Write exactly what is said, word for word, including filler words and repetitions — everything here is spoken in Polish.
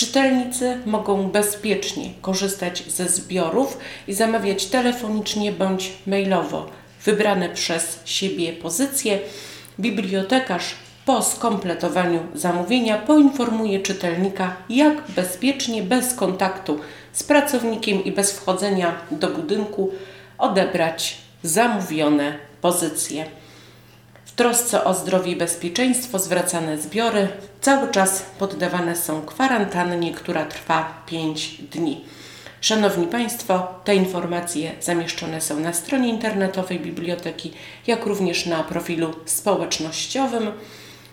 Czytelnicy mogą bezpiecznie korzystać ze zbiorów i zamawiać telefonicznie bądź mailowo wybrane przez siebie pozycje. Bibliotekarz po skompletowaniu zamówienia poinformuje czytelnika, jak bezpiecznie, bez kontaktu z pracownikiem i bez wchodzenia do budynku odebrać zamówione pozycje. W trosce o zdrowie i bezpieczeństwo zwracane zbiory cały czas poddawane są kwarantannie, która trwa pięć dni. Szanowni Państwo, te informacje zamieszczone są na stronie internetowej biblioteki, jak również na profilu społecznościowym.